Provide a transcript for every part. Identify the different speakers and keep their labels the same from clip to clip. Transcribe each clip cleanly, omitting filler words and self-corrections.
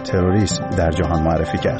Speaker 1: تروریسم در جهان معرفی کرد.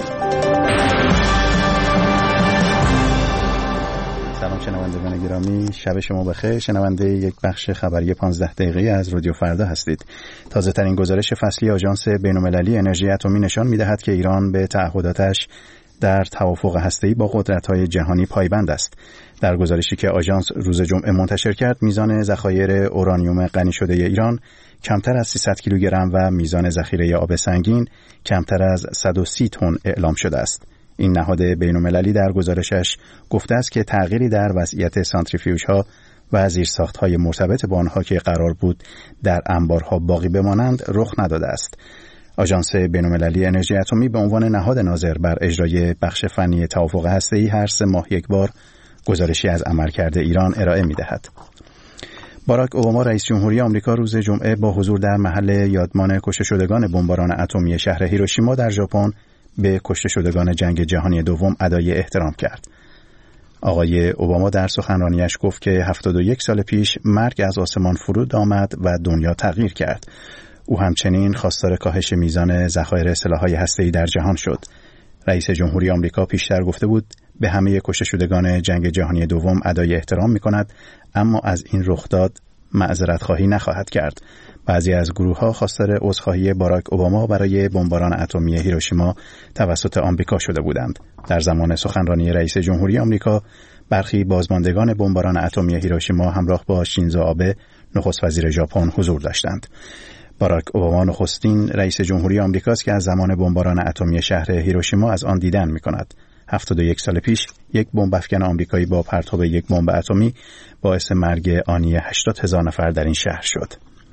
Speaker 1: سلام شنوندگان گرامی، شب شما بخیر. شنونده یک بخش خبری 15 دقیقه‌ای از رادیو فردا هستید. تازه ترین گزارش فصلی آژانس بین‌المللی انرژی اتمی نشان می‌دهد که ایران به تعهداتش در توافق هسته‌ای با قدرت‌های جهانی پایبند است. در گزارشی که آژانس روز جمعه منتشر کرد، میزان ذخایر اورانیوم غنی شده ایران کمتر از 300 کیلوگرم و میزان ذخیره آب سنگین کمتر از 130 تن اعلام شده است. این نهاد بین‌المللی در گزارشش گفته است که تغییری در وضعیت سانتریفیوژها و زیرساخت‌های مرتبط با آنها که قرار بود در انبارها باقی بمانند رخ نداده است. آژانس بین‌المللی انرژی اتمی به عنوان نهاد ناظر بر اجرای بخش فنی توافق هسته‌ای هر 3 ماه یک بار گزارشی از عملکرد ایران ارائه می‌دهد. باراک اوباما رئیس جمهوری آمریکا روز جمعه با حضور در محل یادمان کشته شدگان بمباران اتمی شهر هیروشیما در ژاپن به کشته شدگان جنگ جهانی دوم ادای احترام کرد. آقای اوباما در سخنرانیش گفت که 71 سال پیش مرگ از آسمان فرود آمد و دنیا تغییر کرد. او همچنین خواستار کاهش میزان ذخایر سلاح‌های هسته‌ای در جهان شد. رئیس جمهوری آمریکا پیشتر گفته بود به همه کشته شدگان جنگ جهانی دوم ادای احترام می‌کند، اما از این رخداد معذرت خواهی نخواهد کرد. بعضی از گروه‌ها خواستار عذرخواهی باراک اوباما برای بمباران اتمی هیروشیما توسط آمریکا شده بودند. در زمان سخنرانی رئیس جمهوری آمریکا، برخی بازماندگان بمباران اتمی هیروشیما همراه با شینزو آبه، نخست وزیر ژاپن، حضور داشتند. باراک اوباما نخستین رئیس جمهوری آمریکاست که از زمان بمباران اتمی شهر هیروشیما از آن دیدن می‌کند. 71 سال پیش یک بمب افکن آمریکایی با پرتاب یک بمب اتمی باعث مرگ آنی 80,000 نفر در این شهر شد.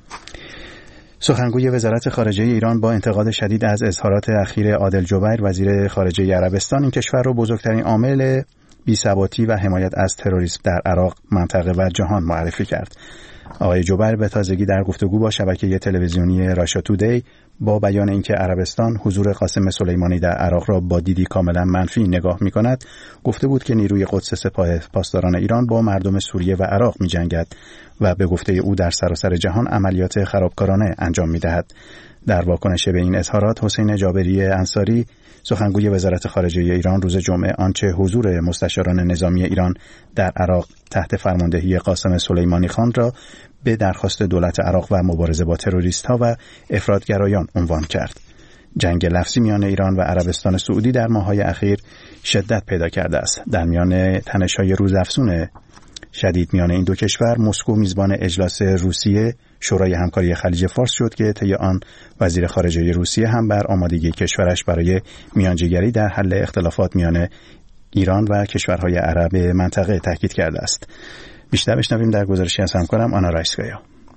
Speaker 1: سخنگوی وزارت خارجه ایران با انتقاد شدید از اظهارات اخیر عادل جبیر وزیر خارجه عربستان این کشور را بزرگترین عامل بی‌ثباتی و حمایت از تروریسم در عراق، منطقه و جهان معرفی کرد. آقای جبیر به تازگی در گفتگو با شبکه تلویزیونی راشا تودی با بیان اینکه عربستان حضور قاسم سلیمانی در عراق را با دیدی کاملا منفی نگاه می‌کند، گفته بود که نیروی قدس سپاه پاسداران ایران با مردم سوریه و عراق می‌جنگد و به گفته او در سراسر جهان عملیات خرابکارانه انجام می‌دهد. در واکنش به این اظهارات، حسین جابری انصاری، سخنگوی وزارت خارجه ایران، روز جمعه آنچه حضور مستشاران نظامی ایران در عراق تحت فرماندهی قاسم سلیمانی خان را به درخواست دولت عراق و مبارزه با تروریست‌ها و افراط‌گرایان عنوان کرد. جنگ لفظی میان ایران و عربستان سعودی در ماه‌های اخیر شدت پیدا کرده است. در میان تنش‌های روزافزون شدید میان این دو کشور، مسکو میزبان اجلاس روسیه شورای همکاری خلیج فارس شد که طی آن وزیر خارجه روسیه هم بر آمادگی کشورش برای میانجیگری در حل اختلافات میان ایران و کشورهای عرب منطقه تاکید کرده است. بیشتر بشنویم در گزارشی از همکارم آنا رایسکایا.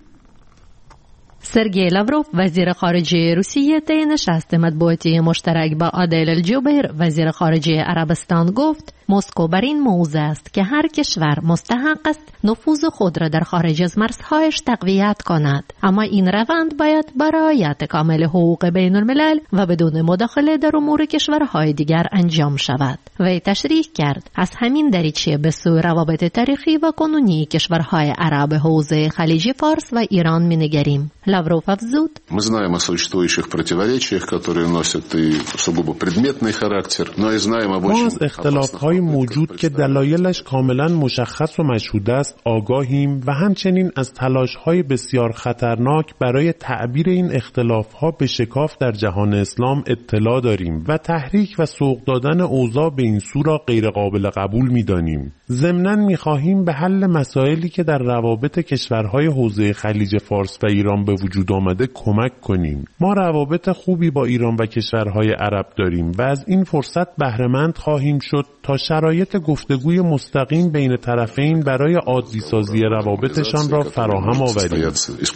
Speaker 2: سرگئی لاوروف وزیر خارجه روسیه طی نشست مطبوعاتی مشترک با عادل الجبیر وزیر خارجه عربستان گفت مسکو بر این موضع است که هر کشور مستحق است نفوذ خود را در خارج از مرزهایش تقویت کند، اما این روند باید با رعایت کامل حقوق بین الملل و بدون مداخله در امور کشورهای دیگر انجام شود. وی تشریح کرد از همین دریچه به سوی روابط تاریخی و کنونی کشورهای عرب حوزه خلیج فارس و ایران می‌نگریم. لاوروف افزود:
Speaker 3: Мы знаем о существующих противоречиях, которые носят и сугубо предметный характер, но и знаем об очень
Speaker 4: موجود که دلایلش کاملا مشخص و مشهود است آگاهیم و همچنین از تلاش‌های بسیار خطرناک برای تعبیر این اختلاف‌ها به شکاف در جهان اسلام اطلاع داریم و تحریک و سوق دادن اوضاع به این سو را غیر قابل قبول می‌دانیم. ضمناً می‌خواهیم به حل مسائلی که در روابط کشورهای حوزه خلیج فارس و ایران به وجود آمده کمک کنیم. ما روابط خوبی با ایران و کشورهای عرب داریم و از این فرصت بهره‌مند خواهیم شد تا شرایط گفتگوی مستقیم بین طرفین برای عادی سازی روابطشان را فراهم آوریم.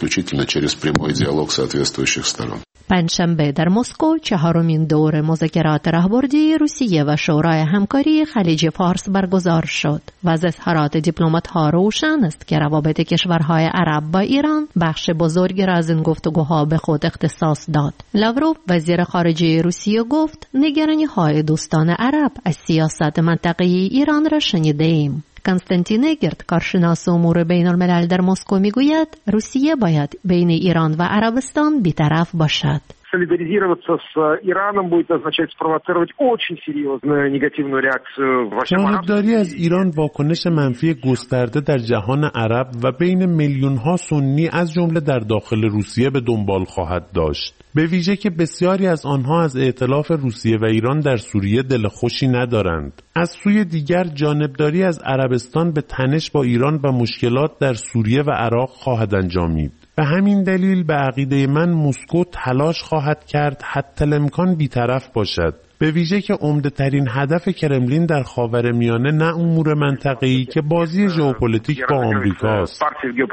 Speaker 2: پنجشنبه در مسکو چهارمین دور مذاکرات راهبردی روسیه و شورای همکاری خلیج فارس برگزار شد و از اظهارات دیپلمات‌ها روشن است که روابط کشورهای عرب با ایران بخش بزرگی را از این گفتگوها به خود اختصاص داد. لاوروف وزیر خارجه روسیه گفت نگرانی‌های دوستان عرب از سیاست منطقه‌ای ایران را شنیده‌ایم. کنستانتین اگرد کارشناس امور بین الملل در مسکو میگوید روسیه باید بین ایران و عربستان بی‌طرف باشد.
Speaker 5: солидаризироваться с Ираном будет означать спровоцировать очень серьезную негативную реакцию во всем арабском.
Speaker 4: جانبداری از ایران واکنش منفی گسترده در جهان عرب و بین میلیون‌ها سنی از جمله در داخل روسیه به دنبال خواهد داشت. به ویژه که بسیاری از آنها از ائتلاف روسیه و ایران در سوریه دل خوشی ندارند. از سوی دیگر جانبداری از عربستان به تنش با ایران و مشکلات در سوریه و عراق خواهد انجامید. به همین دلیل به عقیده من مسکو تلاش خواهد کرد حتی الامکان بی‌طرف باشد. به ویژه که عمده ترین هدف کرملین در خاورمیانه نه امور منطقه‌ای که بازی ژئوپلیتیک با آمریکاست.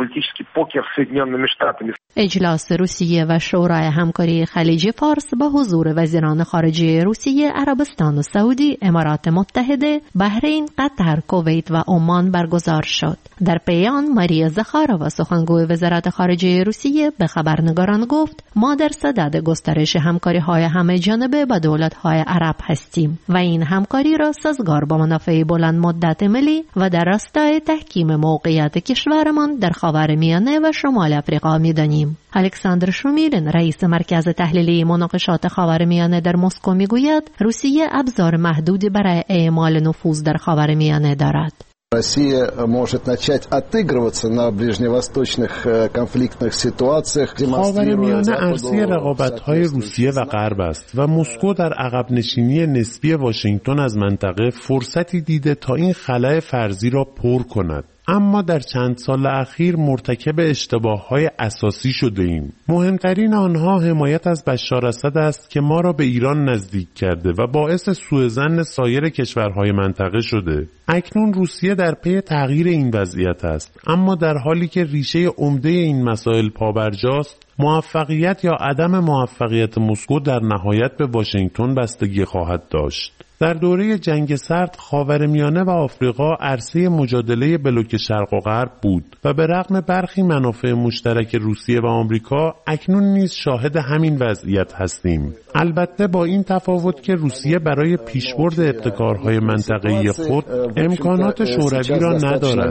Speaker 2: اجلاس روسیه و شورای همکاری خلیج فارس با حضور وزیران خارجه روسیه، عربستان سعودی، امارات متحده، بحرین، قطر، کویت و عمان برگزار شد. در پیان ماریا زخارova سخنگوی وزارت خارجه روسیه به خبرنگاران گفت ما در صدد گسترش همکاری‌های همه جانبه با دولت‌های عرب هستیم و این همکاری را سازگار با منافع بلند مدت ملی و در راستای تحکیم موقعیت کشورمان در خاورمیانه و شمال افریقا می‌دانیم. الکساندر شومیلین رئیس مرکز تحلیلی مناقشات خاورمیانه در مسکو میگوید روسیه ابزار محدودی برای اعمال نفوذ در خاورمیانه دارد.
Speaker 6: Россия может начать отыгрываться на ближневосточных конфликтных ситуациях.
Speaker 4: خاورمیانه عرصه رقابت‌های روسیه و غرب است و مسکو در عقب نشینی نسبی واشنگتن از منطقه فرصتی دیده تا این خلأ فرضی را پر کند. اما در چند سال اخیر مرتکب اشتباه‌های اساسی شده ایم. مهمترین آنها حمایت از بشار اسد است که ما را به ایران نزدیک کرده و باعث سوءظن سایر کشورهای منطقه شده. اکنون روسیه در پی تغییر این وضعیت است، اما در حالی که ریشه عمده این مسائل پابرجاست، موفقیت یا عدم موفقیت مسکو در نهایت به واشنگتن بستگی خواهد داشت. در دوره جنگ سرد خاورمیانه و آفریقا عرصه مجادله بلوک شرق و غرب بود و به رغم برخی منافع مشترک روسیه و آمریکا اکنون نیز شاهد همین وضعیت هستیم. البته با این تفاوت که روسیه برای پیشبرد ابتکارهای منطقه‌ای خود امکانات شوروی را ندارد.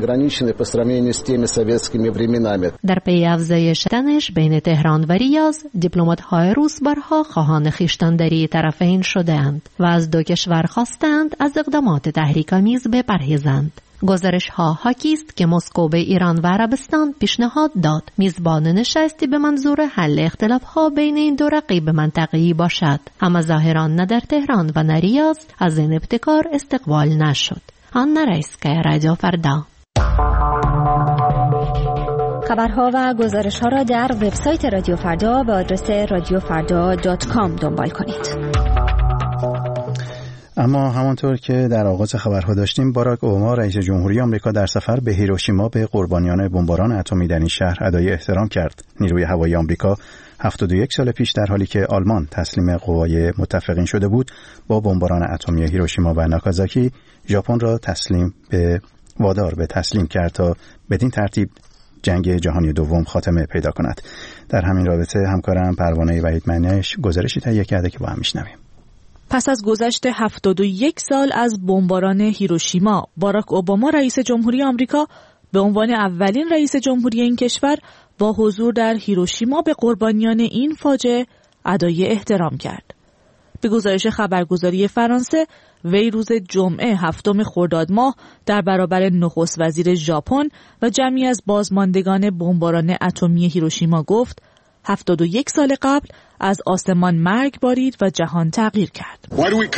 Speaker 2: در پی افزایش تنش بین تهران و ریاض، دیپلمات‌های روس بارها خواهان خویشتن‌داری طرفین شده‌اند و از دو کشور خواستند از اقدامات تحریک‌آمیز بپرهیزند. گزارش‌ها حاکی است که مسکو به ایران و عربستان پیشنهاد داد میزبان نشستی به منظور حل اختلاف‌ها بین این دو رقیب منطقه‌ای باشد، اما ظاهراً نه در تهران و نه ریاض از این ابتکار استقبال نشد. آنا رایسکایا، رادیو فردا.
Speaker 7: خبرها و گزارش‌ها را در وبسایت رادیو فردا به آدرس radiofarda.com دنبال کنید.
Speaker 1: اما همانطور که در آغاز خبرها داشتیم، باراک اوباما رئیس جمهوری آمریکا در سفر به هیروشیما به قربانیان بمباران اتمی در این شهر ادای احترام کرد. نیروی هوایی آمریکا 71 سال پیش در حالی که آلمان تسلیم قوای متفقین شده بود، با بمباران اتمی هیروشیما و ناگازاکی ژاپن را وادار به تسلیم کرد تا بدین ترتیب جنگ جهانی دوم خاتمه پیدا کند. در همین رابطه همکارم پروانه وحیدمنش گزارشی تهیه کرده که با هم میشنویم.
Speaker 8: پس از گذشت 71 سال از بمباران هیروشیما، باراک اوباما رئیس جمهوری آمریکا به عنوان اولین رئیس جمهوری این کشور با حضور در هیروشیما به قربانیان این فاجعه ادای احترام کرد. به گزارش خبرگزاری فرانسه، وی روز جمعه 7 خرداد ماه در برابر نخست وزیر ژاپن و جمعی از بازماندگان بمباران اتمی هیروشیما گفت 71 سال قبل از آسمان مرگ بارید و جهان تغییر کرد.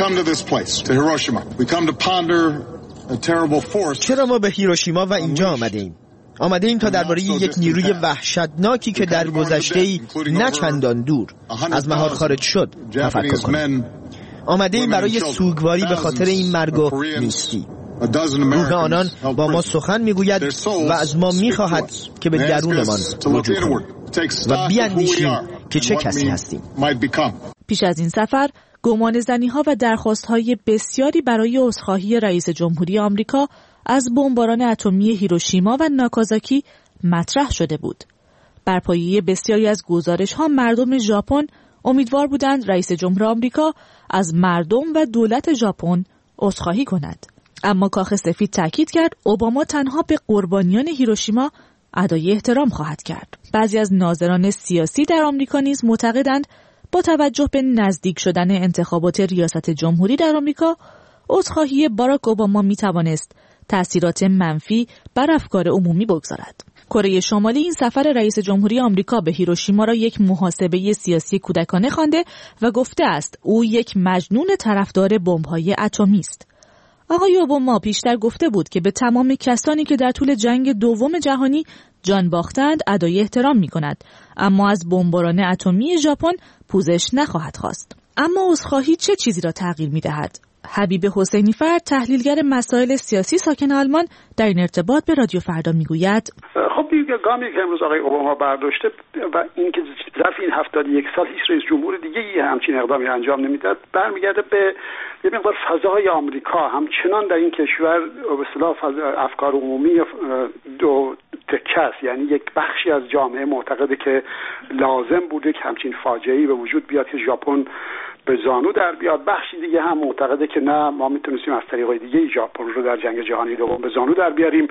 Speaker 9: چرا ما به هیروشیما و اینجا آمده ایم تا درباره یک نیروی وحشتناکی که در گذشته‌ای نه چندان دور از مهار خارج شد تفکر کنیم. آمده ایم برای سوگواری به خاطر این مرگ و نیستی. روح آنان با ما سخن میگوید و از ما میخواهد که به درونمان رجوع کنیم و بیاندیشیم که چه کسی هستیم.
Speaker 8: پیش از این سفر گمانه‌زنی‌ها و درخواست‌های بسیاری برای عذرخواهی رئیس جمهوری آمریکا از بمباران اتمی هیروشیما و ناگازاکی مطرح شده بود. بر پایه بسیاری از گزارش‌ها مردم ژاپن امیدوار بودند رئیس جمهور آمریکا از مردم و دولت ژاپن عذرخواهی کند. اما کاخ سفید تاکید کرد اوباما تنها به قربانیان هیروشیما ادای احترام خواهد کرد. بعضی از ناظران سیاسی در آمریکا نیز معتقدند با توجه به نزدیک شدن انتخابات ریاست جمهوری در آمریکا، عذرخواهی باراک اوباما می توانست تأثیرات منفی بر افکار عمومی بگذارد. کره شمالی این سفر رئیس جمهوری آمریکا به هیروشیما را یک محاسبه سیاسی کودکانه خوانده و گفته است او یک مجنون طرفدار بمب‌های اتمی است. آقای اوباما پیشتر گفته بود که به تمام کسانی که در طول جنگ دوم جهانی جان باختند ادای احترام می‌کند، اما از بمباران اتمی ژاپن پوزش نخواهد خواست. اما عذرخواهی چه چیزی را تغییر می‌دهد؟ حبیب حسینی فرد، تحلیلگر مسائل سیاسی ساکن آلمان، در این ارتباط به رادیو فردا میگوید
Speaker 10: خب گامی که امروز آقای اوباما برداشته و اینکه ظرف این 71 سال هیچ رئیس جمهور دیگه‌ای همچین اقدامی انجام نمیداد، برمیگرده به یه مقدار فضای آمریکا. همچنان در این کشور به اصطلاح افکار عمومی دو تکه است، یعنی یک بخشی از جامعه معتقده که لازم بوده که همچین فاجعه‌ای به وجود بیاد که ژاپن به زانو در بیاد، بخشی دیگه هم معتقده که نه، ما میتونستیم از طریقای دیگه ژاپن رو در جنگ جهانی دوم به زانو در بیاریم.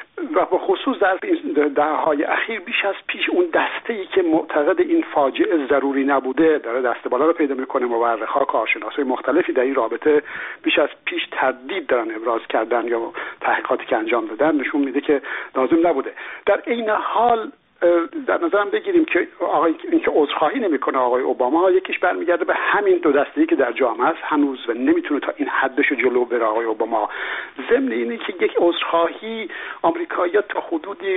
Speaker 10: و به خصوص در دهه‌های اخیر بیش از پیش اون دسته‌ای که معتقد این فاجعه ضروری نبوده داره دست بالا رو پیدا میکنه. مورخ‌ها، کارشناسای مختلفی در این رابطه بیش از پیش تردید دارن ابراز کردن یا تحقیقاتی که انجام دادن نشون میده که لازم نبوده. در عین حال در نظرم بگیریم که اینکه عذرخواهی نمیکنه آقای اوباما، یکیش برمیگرده به همین دو دسته‌ای که در جامعه است هنوز و نمیتونه تا این حدشو جلو بره آقای اوباما. ضمن اینه که یک عذرخواهی آمریکایی‌ها تا حدودی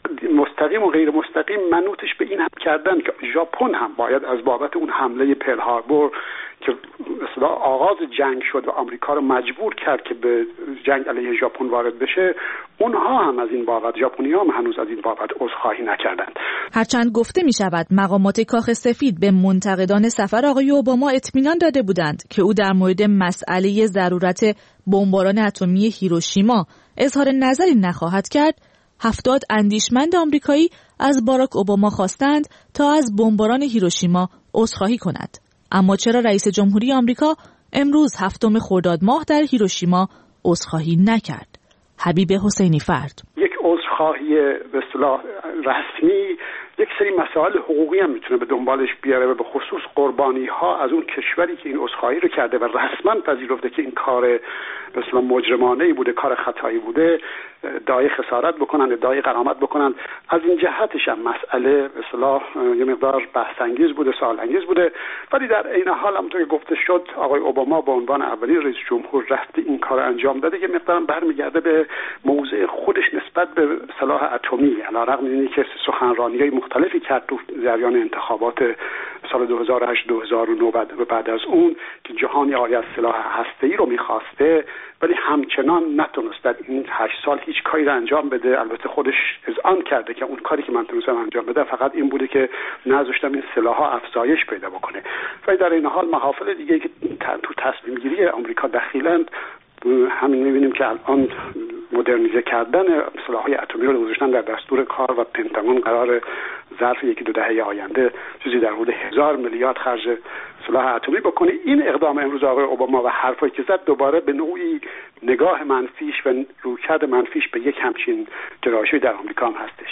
Speaker 10: مستقیم و غیر مستقیم منوطش به این هم کردن که ژاپن هم باید از بابت اون حمله پرل هاربور که مثلا آغاز جنگ شد و آمریکا رو مجبور کرد که به جنگ علیه ژاپن وارد بشه، اونها هم از این بابت، ژاپنی‌ها هم هنوز از این بابت عذرخواهی نکردند.
Speaker 8: هرچند گفته می شود مقامات کاخ سفید به منتقدان سفر آقای اوباما اطمینان داده بودند که او در مورد مسئله ضرورت بمباران اتمی هیروشیما اظهار نظری نخواهد کرد، 70 اندیشمند آمریکایی از باراک اوباما خواستند تا از بمباران هیروشیما عذرخواهی کند. اما چرا رئیس جمهوری آمریکا امروز 7 خرداد ماه در هیروشیما عذرخواهی نکرد؟ حبیب حسینی فرد:
Speaker 10: یک عذرخواهی به اصطلاح رسمی یک سری مسائل حقوقی هم میتونه به دنبالش بیاره و به خصوص قربانی ها از اون کشوری که این عذرخواهی رو کرده و رسما پذیرفته که این کار به اصطلاح مجرمانه‌ای بوده، کار خطایی بوده، ادعای خسارت بکنن، ادعای غرامت بکنن. از این جهتش هم مسئله به اصطلاح یه مقدار بحث انگیز بوده، سوال انگیز بوده. ولی در عین حال همونطور که گفته شد آقای اوباما به عنوان اولین رئیس جمهور رفته این کار انجام داده که مقدار برمیگرده به موضع خودش نسبت به سلاح اتمی، علیرغم اینکه سخنرانی‌های مختلفی کرد تو جریان انتخابات سال 2008 2009 و بعد از اون که جهانی عاری از سلاح هسته‌ای رو می‌خواسته، ولی همچنان نتونست در این 8 سال هیچ کاری رو انجام بده. البته خودش اذعان کرده که اون کاری که من تونستم انجام بدم فقط این بوده که نذاشتم این سلاح‌ها افزایش پیدا بکنه. ولی در این حال محافل دیگه که تو تصمیم گیری آمریکا دخیلند، همین می‌بینیم که الان مدرنیزه کردن سلاح‌های اتمی رو گذاشتن در دستور کار و پنتاگون قرار ظرف 1-2 دهه آینده چیزی در حدود 1000 میلیارد خرج سلاح اتمی بکنه. این اقدام امروز آقای اوباما و حرفایی که زد دوباره به نوعی نگاه منفیش و رویکرد منفیش به یک همچین گرایشی در آمریکا هم هستش.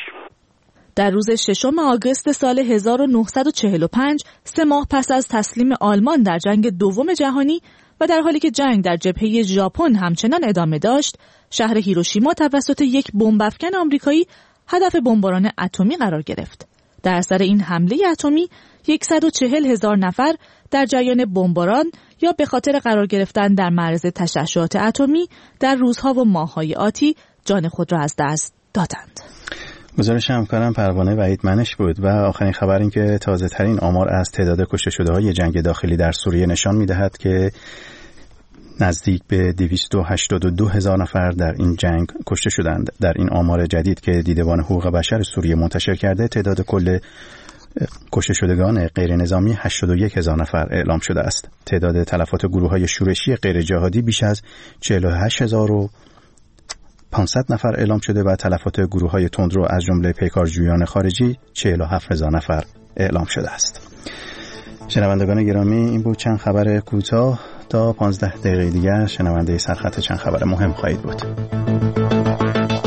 Speaker 8: در روز 6 آگوست سال 1945، 3 ماه پس از تسلیم آلمان در جنگ دوم جهانی و در حالی که جنگ در جبهه ژاپن همچنان ادامه داشت، شهر هیروشیما توسط یک بمب‌افکن آمریکایی هدف بمباران اتمی قرار گرفت. در اثر این حمله اتمی 140,000 نفر در جریان بمباران یا به خاطر قرار گرفتن در معرض تشعشعات اتمی در روزها و ماه‌های آتی جان خود را از دست دادند.
Speaker 1: گزارش همکارم پروانه وحید منش بود. و آخرین خبر این که تازه ترین آمار از تعداد کشته شده های جنگ داخلی در سوریه نشان می‌دهد که نزدیک به 282,000 نفر در این جنگ کشته شدند. در این آمار جدید که دیدبان حقوق بشر سوریه منتشر کرده، تعداد کل کشته شدگان غیر نظامی 81,000 نفر اعلام شده است. تعداد تلفات گروه‌های شورشی غیر جهادی بیش از 48,500 نفر اعلام شده و تلفات گروه‌های تندرو از جمله پیکارجویان خارجی 47,000 نفر اعلام شده است. شنوندگان گرامی، این بود چند خبر کوتاه. تا 15 دقیقه دیگر شنونده سرخط چند خبر مهم خواهید بود.